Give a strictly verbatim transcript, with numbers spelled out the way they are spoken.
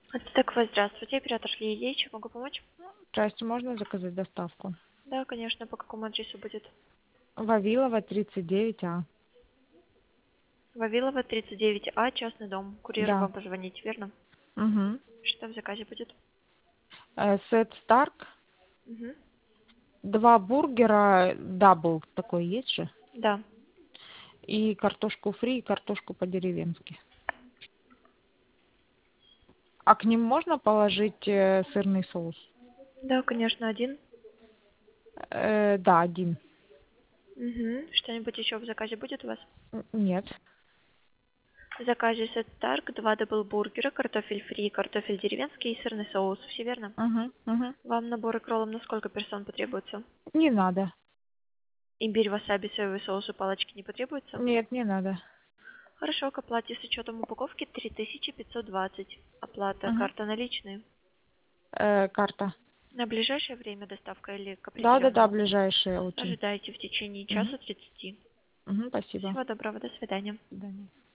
Так, вы здравствуйте, оператор Лилия, чем могу помочь? Здрасте, можно заказать доставку? Да, конечно, по какому адресу будет? Вавилова, тридцать девять А. Вавилова, тридцать девять А, частный дом. Курьер Да. вам позвонить, верно? Угу. Что в заказе будет? Э, сет Старк, Угу. два бургера, дабл такой есть же, Да. и картошку фри, и картошку по-деревенски. А к ним можно положить э, сырный соус? Да, конечно, один. Э, да, один. Угу. Что-нибудь еще в заказе будет у вас? Н- Нет. В заказе сет Старк, два даблбургера, картофель фри, картофель деревенский и сырный соус. Все верно? Угу, угу. Вам набор к роллам на сколько персон потребуется? Не надо. Имбирь, васаби, соевый соус и палочки не потребуется? Нет, не надо. Хорошо, к оплате с учетом упаковки три тысячи пятьсот двадцать. Оплата Угу. карта наличные. Э, карта. На ближайшее время доставка или к Да, да, да, определенному? ближайшие очень. Ожидайте в течение Угу. часа тридцати. Угу, спасибо. Всего доброго, до свидания. До свидания.